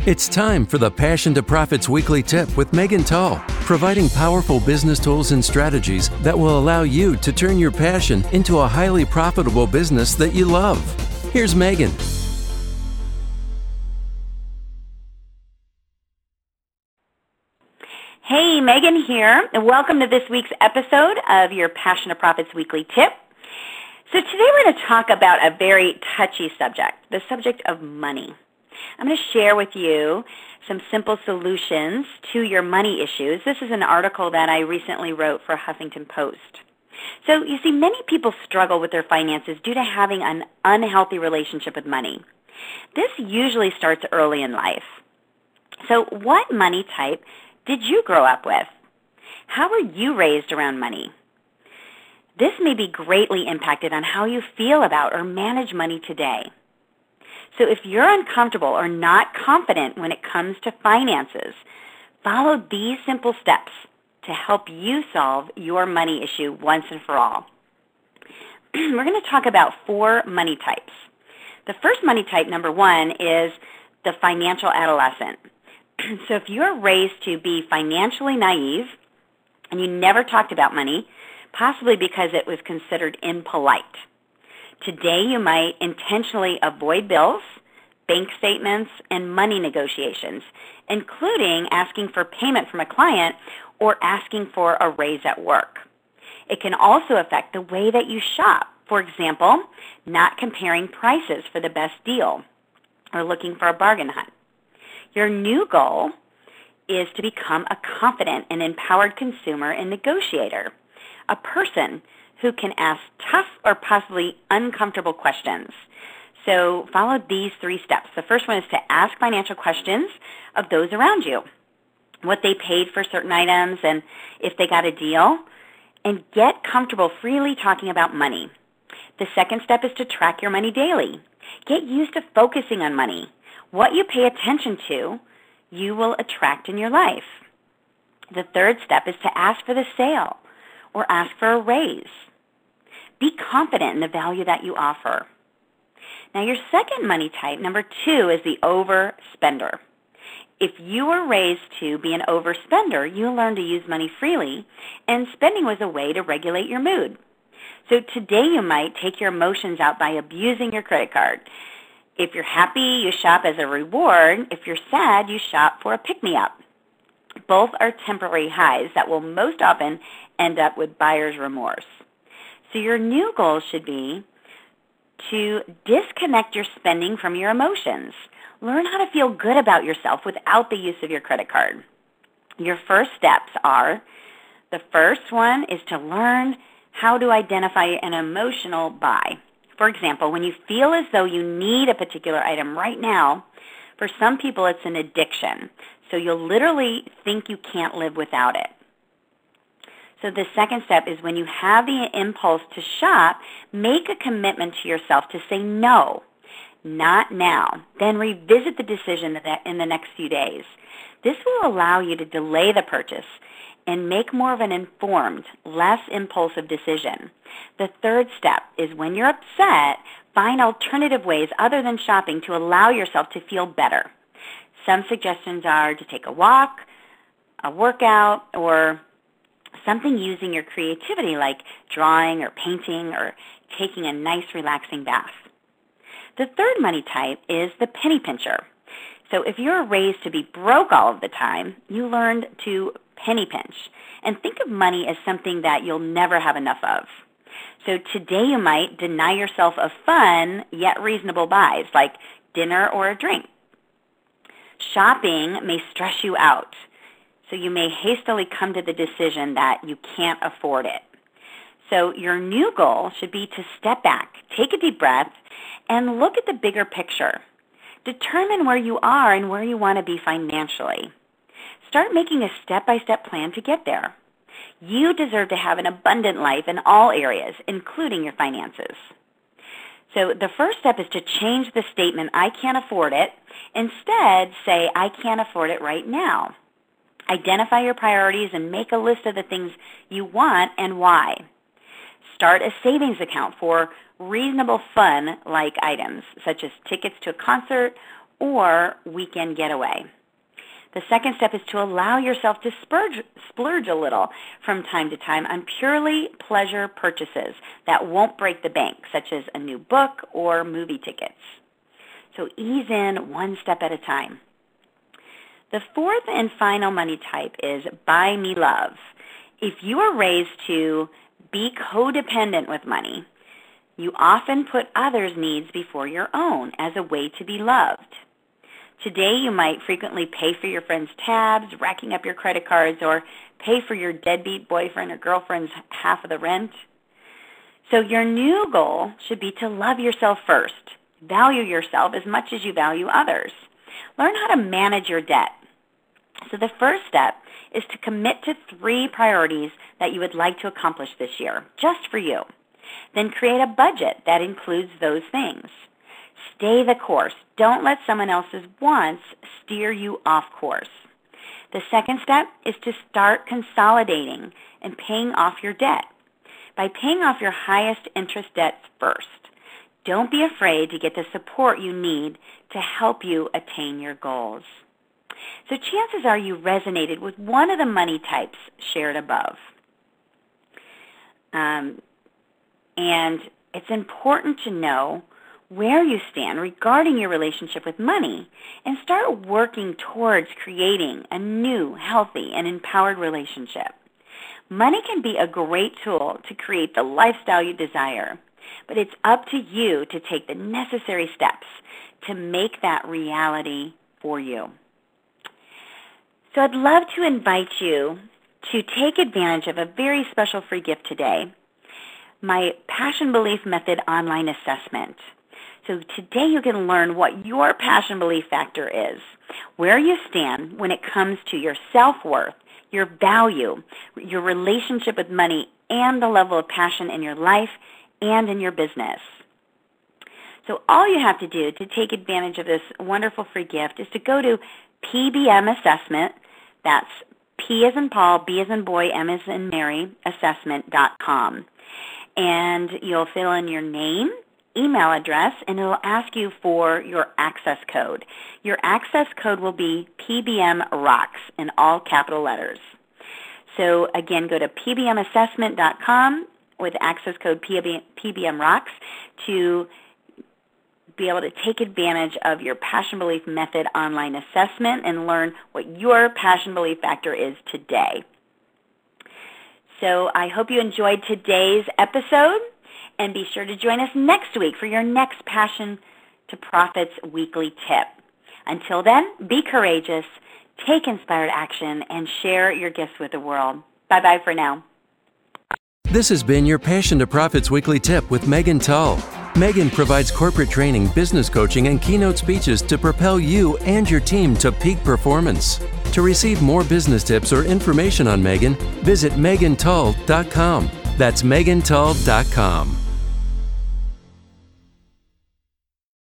It's time for the Passion to Profits Weekly Tip with Megan Tull, providing powerful business tools and strategies that will allow you to turn your passion into a highly profitable business that you love. Here's Megan. Hey, Megan here, and welcome to this week's episode of your Passion to Profits Weekly Tip. So today we're going to talk about a very touchy subject, the subject of money. I'm going to share with you some simple solutions to your money issues. This is an article that I recently wrote for Huffington Post. So you see, many people struggle with their finances due to having an unhealthy relationship with money. This usually starts early in life. So what money type did you grow up with? How were you raised around money? This may be greatly impacted on how you feel about or manage money today. So if you're uncomfortable or not confident when it comes to finances, follow these simple steps to help you solve your money issue once and for all. We're going to talk about 4 money types. The first money type, number 1, is the financial adolescent. So if you're raised to be financially naive and you never talked about money, possibly because it was considered impolite, today you might intentionally avoid bills, bank statements, and money negotiations, including asking for payment from a client or asking for a raise at work. It can also affect the way that you shop. For example, not comparing prices for the best deal or looking for a bargain hunt. Your new goal is to become a confident and empowered consumer and negotiator, a person who can ask tough or possibly uncomfortable questions. So follow these 3 steps. The first one is to ask financial questions of those around you, what they paid for certain items and if they got a deal, and get comfortable freely talking about money. The second step is to track your money daily. Get used to focusing on money. What you pay attention to, you will attract in your life. The third step is to ask for the sale or ask for a raise. Be confident in the value that you offer. Now, your second money type, number 2, is the overspender. If you were raised to be an overspender, you learn to use money freely, and spending was a way to regulate your mood. So today you might take your emotions out by abusing your credit card. If you're happy, you shop as a reward. If you're sad, you shop for a pick-me-up. Both are temporary highs that will most often end up with buyer's remorse. So your new goal should be to disconnect your spending from your emotions. Learn how to feel good about yourself without the use of your credit card. Your first steps are, the first one is to learn how to identify an emotional buy. For example, when you feel as though you need a particular item right now, for some people it's an addiction. So you'll literally think you can't live without it. So the second step is when you have the impulse to shop, make a commitment to yourself to say no, not now. Then revisit the decision in the next few days. This will allow you to delay the purchase and make more of an informed, less impulsive decision. The third step is when you're upset, find alternative ways other than shopping to allow yourself to feel better. Some suggestions are to take a walk, a workout, or something using your creativity like drawing or painting or taking a nice relaxing bath. The third money type is the penny pincher. So if you're raised to be broke all of the time, you learned to penny pinch and think of money as something that you'll never have enough of. So today you might deny yourself of fun yet reasonable buys like dinner or a drink. Shopping may stress you out, so you may hastily come to the decision that you can't afford it. So your new goal should be to step back, take a deep breath, and look at the bigger picture. Determine where you are and where you want to be financially. Start making a step-by-step plan to get there. You deserve to have an abundant life in all areas, including your finances. So the first step is to change the statement, I can't afford it. Instead, say, I can't afford it right now. Identify your priorities and make a list of the things you want and why. Start a savings account for reasonable fun-like items, such as tickets to a concert or weekend getaway. The second step is to allow yourself to splurge a little from time to time on purely pleasure purchases that won't break the bank, such as a new book or movie tickets. So ease in one step at a time. The fourth and final money type is buy me love. If you are raised to be codependent with money, you often put others' needs before your own as a way to be loved. Today, you might frequently pay for your friends' tabs, racking up your credit cards, or pay for your deadbeat boyfriend or girlfriend's half of the rent. So your new goal should be to love yourself first. Value yourself as much as you value others. Learn how to manage your debt. So the first step is to commit to 3 priorities that you would like to accomplish this year, just for you. Then create a budget that includes those things. Stay the course. Don't let someone else's wants steer you off course. The second step is to start consolidating and paying off your debt. By paying off your highest interest debts first, don't be afraid to get the support you need to help you attain your goals. So chances are you resonated with one of the money types shared above. And it's important to know where you stand regarding your relationship with money and start working towards creating a new, healthy, and empowered relationship. Money can be a great tool to create the lifestyle you desire, but it's up to you to take the necessary steps to make that reality for you. So I'd love to invite you to take advantage of a very special free gift today, my Passion Belief Method online assessment. So today you can learn what your passion belief factor is, where you stand when it comes to your self-worth, your value, your relationship with money, and the level of passion in your life and in your business. So all you have to do to take advantage of this wonderful free gift is to go to PBM Assessment, that's P as in Paul, B as in boy, M as in Mary, assessment.com. And you'll fill in your name, email address, and it'll ask you for your access code. Your access code will be PBM Rocks in all capital letters. So again, go to pbmassessment.com with access code PBM Rocks to be able to take advantage of your Passion Belief Method online assessment and learn what your passion belief factor is today. So I hope you enjoyed today's episode, and be sure to join us next week for your next Passion to Profits weekly tip. Until then, be courageous, take inspired action, and share your gifts with the world. Bye-bye for now. This has been your Passion to Profits weekly tip with Megan Tull. Megan provides corporate training, business coaching, and keynote speeches to propel you and your team to peak performance. To receive more business tips or information on Megan, visit megantull.com. That's megantull.com.